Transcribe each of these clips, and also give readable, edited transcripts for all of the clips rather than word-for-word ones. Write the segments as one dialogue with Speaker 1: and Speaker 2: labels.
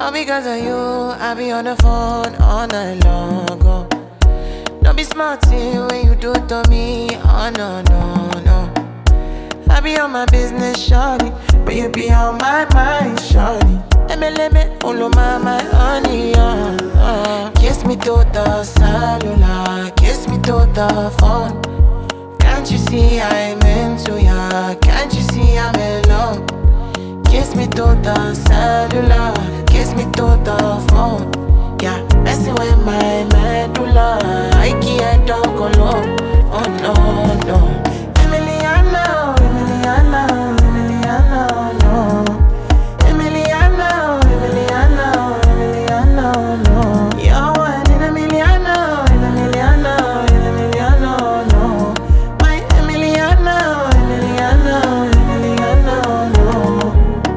Speaker 1: All because of you, I be on the phone all night long. Oh. Don't be smart when you do it to me. Oh no, no, no. I be on my business, shawty, but you be on my mind, shawty. MLM, all of my honey, Kiss me to the cellular, kiss me to the phone. Can't you see I'm into ya? Can't you see I'm in love? Kiss me to the cellular, kiss me to the phone. Yeah, messing with my medulla. I can't talk alone. Oh no, no. Emiliano, Emiliano, Emiliano, no. Emiliano, Emiliano, Emiliano, no. You're one in a Emiliano, Emiliano, Emiliano, no. My Emiliano, Emiliano, Emiliano, no.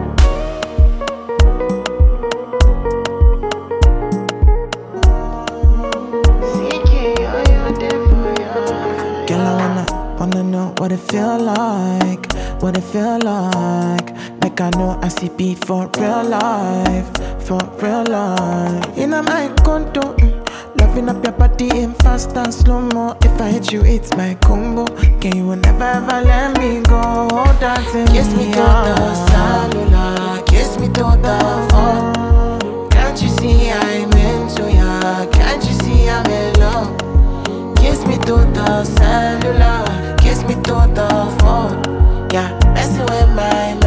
Speaker 1: Girl, I wanna know what it feel like, what it feel like. Like I know I see beat for real life, for real life. In my condo, loving up your body in fast and slow mo. If I hit you, it's my combo. Can you never ever let me go? Dancing kiss me to the cellular, kiss me to the phone. Can't you see I'm into ya? Can't you see I'm in love? Kiss me to the cellular, kiss me to the phone. Yeah, messing with my